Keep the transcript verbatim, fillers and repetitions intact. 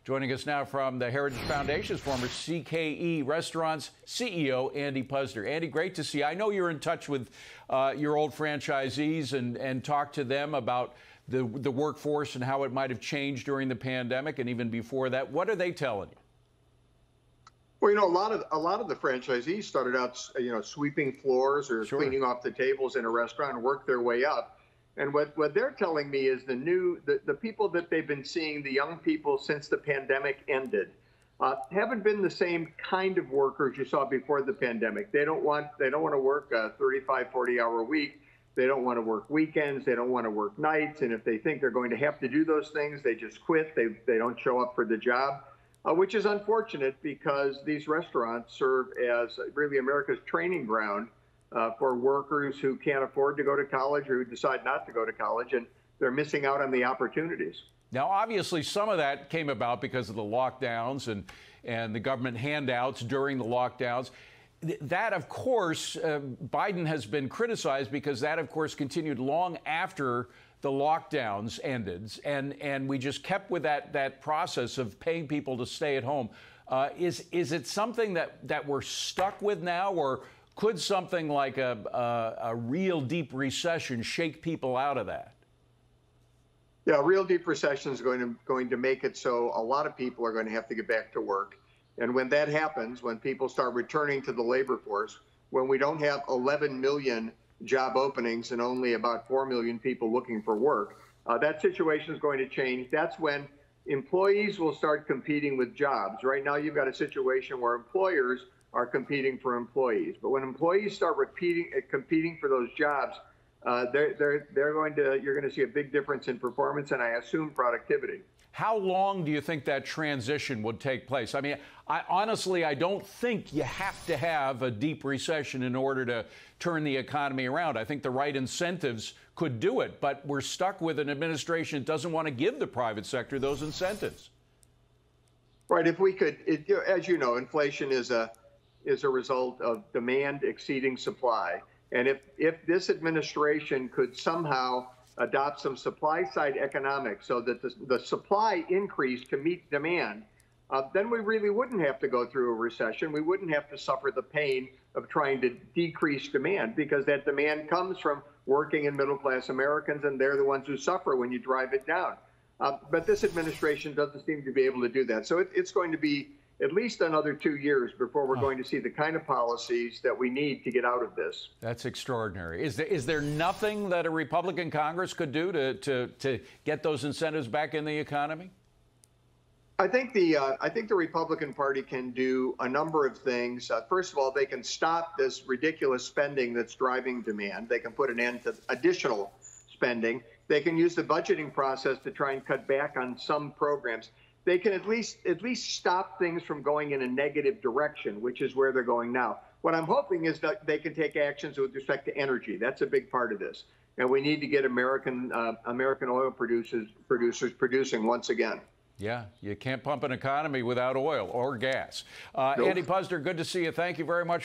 Joining us now from the Heritage Foundation's former C K E Restaurants C E O, Andy Puzder. Andy, great to see you. I know you're in touch with uh, your old franchisees and, and talk to them about the, the workforce and how it might have changed during the pandemic and even before that. What are they telling you? Well, you know, a lot of a lot of the franchisees started out, you know, sweeping floors or Sure. cleaning off the tables in a restaurant and worked their way up. And what, what they're telling me is the new, the, the people that they've been seeing, the young people since the pandemic ended, uh, haven't been the same kind of workers you saw before the pandemic. They don't want, they don't want to work a thirty-five, forty hour week. They don't want to work weekends. They don't want to work nights. And if they think they're going to have to do those things, they just quit. They, they don't show up for the job, uh, which is unfortunate because these restaurants serve as really America's training ground Uh, for workers who can't afford to go to college or who decide not to go to college, and they're missing out on the opportunities. Now, obviously, some of that came about because of the lockdowns and, and the government handouts during the lockdowns. Th that, of course, uh, Biden has been criticized because that, of course, continued long after the lockdowns ended, and, and we just kept with that, that process of paying people to stay at home. Uh, is, is it something that, that we're stuck with now, or could something like a, a, a real deep recession shake people out of that? Yeah, a real deep recession is going to going to make it so a lot of people are going to have to get back to work. And when that happens, when people start returning to the labor force, when we don't have eleven million job openings and only about four million people looking for work, uh, that situation is going to change. That's when employees will start competing with jobs. Right now, you've got a situation where employers are competing for employees. But when employees start repeating, uh, competing for those jobs, uh, they're, they're, they're going to, you're going to see a big difference in performance and I assume productivity. How long do you think that transition would take place? I mean, I, honestly, I don't think you have to have a deep recession in order to turn the economy around. I think the right incentives could do it, but we're stuck with an administration that doesn't want to give the private sector those incentives. Right. If we could, it, as you know, inflation is a is a result of demand exceeding supply. And if, if this administration could somehow adopt some supply side economics so that the, the supply increased to meet demand, uh, then we really wouldn't have to go through a recession. We wouldn't have to suffer the pain of trying to decrease demand, because that demand comes from working and middle class Americans, and they're the ones who suffer when you drive it down. Uh, but this administration doesn't seem to be able to do that. So it, it's going to be at least another two years before we're oh. going to see the kind of policies that we need to get out of this. That's extraordinary. Is there, is there nothing that a Republican Congress could do to, to, to get those incentives back in the economy? I think the uh, I think the Republican Party can do a number of things. Uh, first of all, they can stop this ridiculous spending that's driving demand. They can put an end to additional spending. They can use the budgeting process to try and cut back on some programs. They can at least at least stop things from going in a negative direction, which is where they're going now. What I'm hoping is that they can take actions with respect to energy. That's a big part of this, and we need to get American uh, American oil producers producers producing once again. Yeah, you can't pump an economy without oil or gas. Uh, Nope. Andy Puzder, good to see you. Thank you very much.